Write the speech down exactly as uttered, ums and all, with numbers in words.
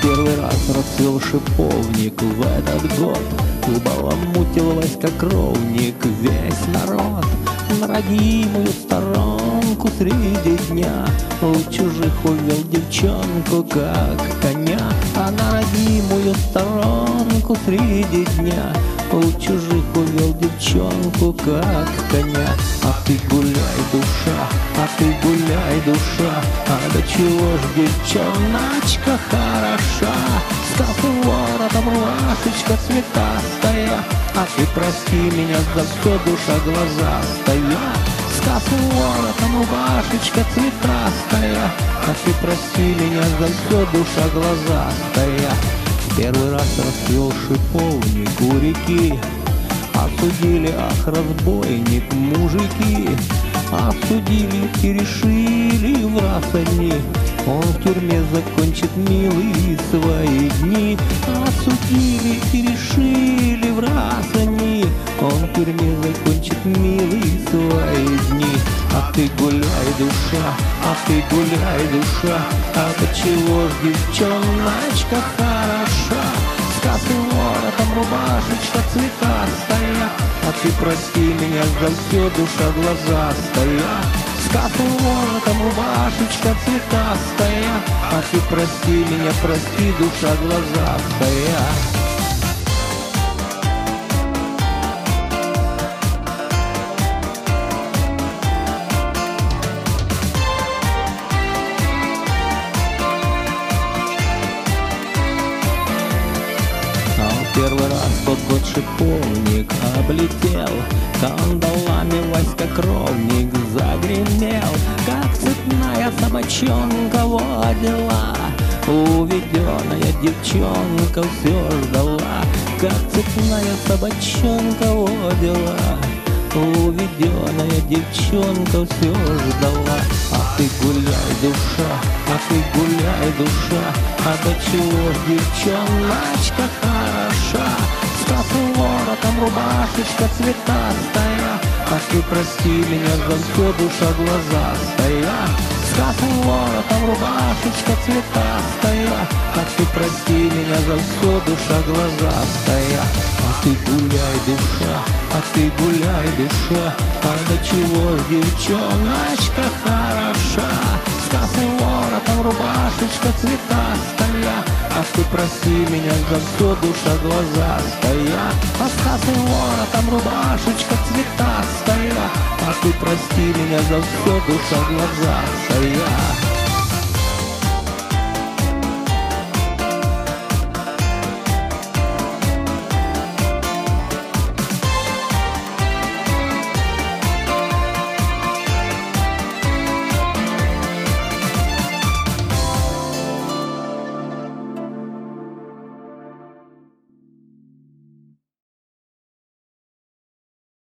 первый раз расцвел шиповник в этот год, Баламутилась, как ровник, весь народ. На родимую сторонку среди дня у чужих увел девчонку, как коня. А на родимую сторонку среди дня у чужих увел девчонку, как коня. А ты гуляй, душа, а ты гуляй, душа, а до чего ж девчоночка хороша. Сказ воротом рубашечка цветастая, а ты прости меня за все, душа глазастая. Сказ воротом рубашечка цветастая, а ты прости меня за все, душа глазастая. Первый раз расцвел шиповник у реки, осудили, ах, разбойник, мужики. Осудили и решили в раз одни, он в тюрьме закончит, милые, свои дни. Осудили и решили в раз они, он в тюрьме закончит, милые, свои дни. А ты гуляй, душа, а ты гуляй, душа, а до чего ж девчоночка хороша. Сказ воротом рубашечка цветастая, а ты прости меня за все, душа глазастая. Сказ воротом рубашечка цветастая, а ты прости меня, прости, душа глазастая. Первый раз тот год шиповник облетел, кандалами Васька Кровник загремел, как цепная собачонка водила. Уведенная девчонка все ждала, как цепная собачонка водила. Уведенная девчонка все ждала. А ты гуляй, душа, а ты гуляй, душа, а до чего ж девчоночка хороша. Сказ воротом рубашечка цветастая, а ты прости меня за все, душа глазастая. Сказ воротом рубашечка цветастая, а ты прости меня за все, душа глазастая. А ты гуляй, душа, а ты гуляй, душа, а до чего ж девчоночка хороша. Сказ воротом рубашечка цветастая, а ты прости меня за все, душа глазастая. А сказ воротом рубашечка цветастая, а ты прости меня за все, душа глазастая.